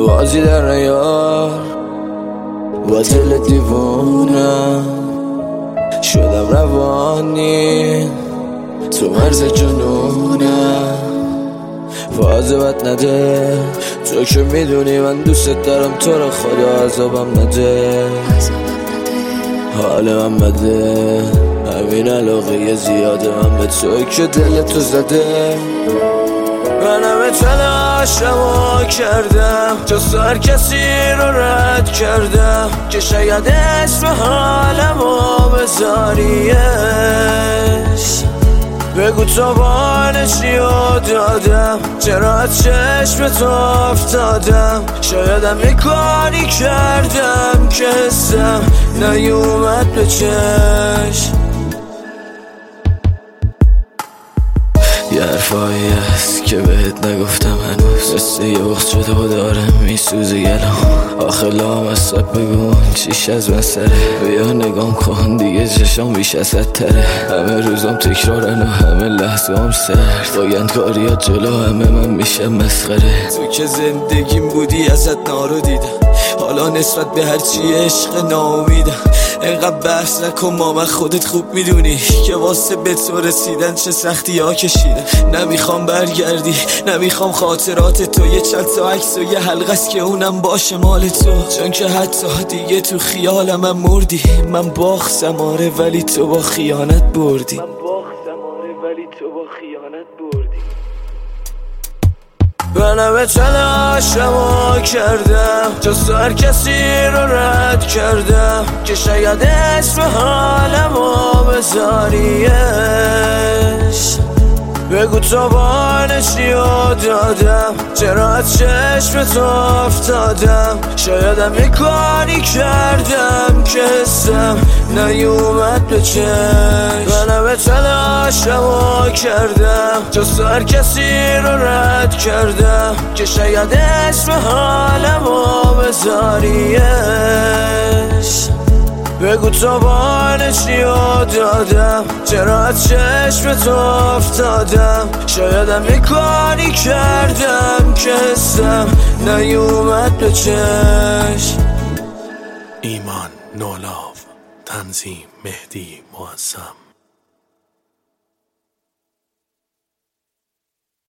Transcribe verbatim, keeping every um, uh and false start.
بازی در نیار با دل دیوونم شدم روانی تو مرز جنونم واظبت نده تو که میدونی من دوست دارم تو رو خدا عذابم نده حال من بده همین علاقه زیاده من به تو که دل تو زده من همه تلاشمو کردم جز هر کسی رو رد کردم که شاید اسم حالمو بذاریش بگو تو بانشیو دادم چرا از چشم تو افتادم شایدم یه کاری کردم که حسم نیومد به چشم یه حرفایی هست که بهت نگفتم هنوز مثل یه وقت شده و دارم میسوزه گلام آخه لام از سب بگون چیش از من سره بیا نگام کن دیگه چشام بیش از حد تره همه روزام تکرارن و همه لحظه هم سرد باگندکاری ها جلو همه من میشه مسخره تو که زندگیم بودی ازت نارو دیدم حالا نسبت به هرچی عشق ناامیدم اینقدر بحث نکن ماما خودت خوب میدونی که واسه به تو رسیدن چه سختی ها کشیدم نمیخوام برگردی نمیخوام خاطرات تو یه چند تا عکس و یه حلقه است که اونم باشه مال تو چون که حتی دیگه تو خیالم هم مردی من باختم آره ولی تو با خیانت بردی من باختم آره ولی تو با خیانت بردی من همه تلاشمو کردم جز هر کسی رو رد کردم که شاید اسم حالمو بذاریش بگو تو بانشیو دادم چرا از چشم تو افتادم شایدم یه کاری کردم که حسم نیومد به چشم من همه تلاشمو کردم جز هر کسی رو رد کردم که شاید اسم حالمو بذاریش بگو تو بانشیو دادم چرا از چشم تو افتادم شایدم یه کاری کردم که حسم نیومد به چشم ایمان نولاو تنظیم مهدی معظم